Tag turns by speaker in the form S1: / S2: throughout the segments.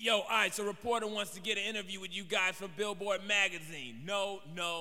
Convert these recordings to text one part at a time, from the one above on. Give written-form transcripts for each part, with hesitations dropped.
S1: Yo, Ice, a reporter wants to get an interview with you guys for Billboard magazine. No,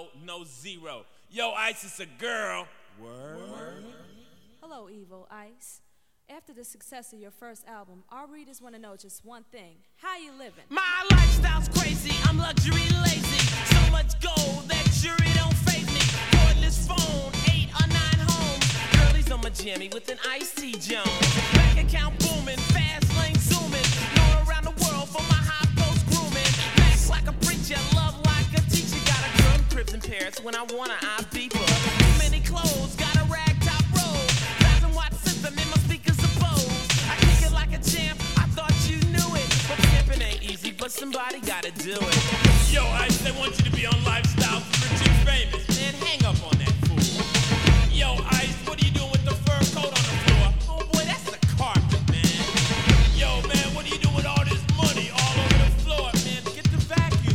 S1: zero. Yo, Ice, it's a girl. Word.
S2: Hello, Evil Ice. After the success of your first album, our readers want to know just one thing. How you living?
S3: My lifestyle's crazy, I'm luxury lazy. So much gold that jury don't faze me. Cordless phone, 8 or 9 homes. Girlies on my jammy with an iced tea Jones. Bank account booming, fast lane zooming. Known around the world for my high post grooming. Max like a preacher, love like a teacher. Got a girl in cribs in Paris when I wanna, I beep her. Too many clothes, got a rag top robe. 1,000-watt system in my speakers of Bose. I kick it like a champ, I thought you knew it. But pimping ain't easy, but somebody gotta do it.
S1: Yo, Ice, they want you to be on Lifestyle for Rich and Famous. Man, hang up on that fool. Yo, Ice, what are you doing with the fur coat on the floor? Oh boy, that's the carpet, man. Yo, man, what are you doing with all this money all over the floor, man? Get the vacuum.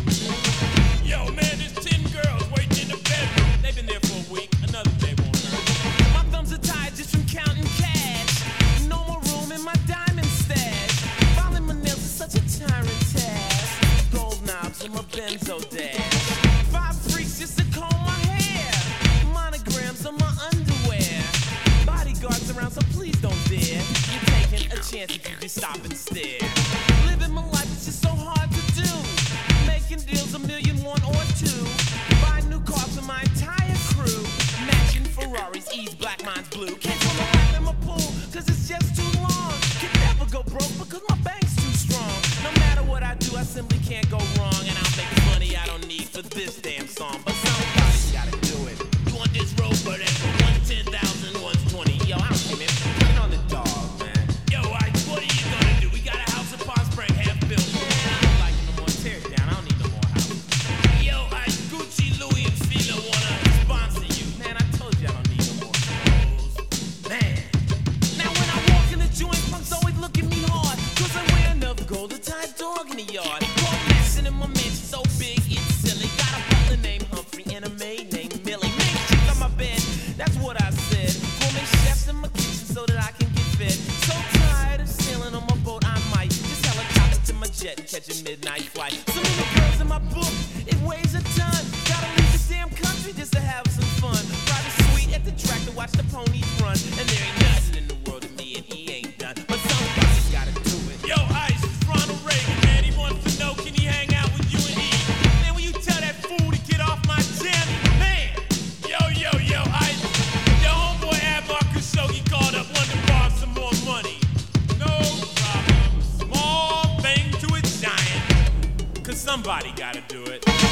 S1: Yo, man, there's 10 girls waiting in the bedroom. They've been there for a week. Another day won't hurt.
S3: My thumbs are tied just from counting cash. No more room in my diamond stash. Filing my nails is such a tyrant task. Gold knobs in my benzo dash. 5 freaks just to comb my hair. Monograms on my underwear. Bodyguards around, so please don't dare. You're taking a chance if you just stop and stare. Living my life is just so hard to do. Making deals $1 million, 1 or 2. Buying new cars for my entire crew. Matching Ferraris, E's black, mine's blue. Can't swim a lap in my pool, cause it's just too long. Can never go broke because my bank's too strong. No matter what I do, I simply can't go wrong. And I'll make the money I don't need for this damn song. But somebody's gotta do it. You want this road, but it's 110,000, 120. Yo, I don't care, man. Put it on the dog, man.
S1: Yo, Ice, what are you gonna do? We got a house in Palm Springs, half built.
S3: Man, I don't like it no more. Tear it down. I don't need no more house.
S1: Yo, Ice, Gucci, Louis, and Fila wanna sponsor you.
S3: Man, I told you I don't need no more clothes. Man. Now when I walk in the joint, punks always look at me hard. Cause I wear enough gold to tie a dog in the yard. Dog messing in my mansion so big, it's silly. Got a butler named Humphrey and a maid named Millie. Make chicks on my bed, that's what I said. Woman chefs in my kitchen so that I can get fed. So tired of sailing on my boat, I might just helicopter to my jet and catch a midnight flight. So many girls in my book, it weighs a ton. Gotta leave this damn country just to have some fun. Private suite at the track to watch the ponies run. And there ain't nothing in the world to me and he ain't done. But somebody's gotta do it.
S1: Yo, Ice, it's Ronald Reagan, man. He wants to know, can he hang out with you and Eve? Man, will you tell that fool to get off my jammy? Man! Yo, Ice. Your homeboy Admar Khashoggi called up, wanted to borrow some more money. No problem. Small thing to a giant. Cause somebody gotta do it.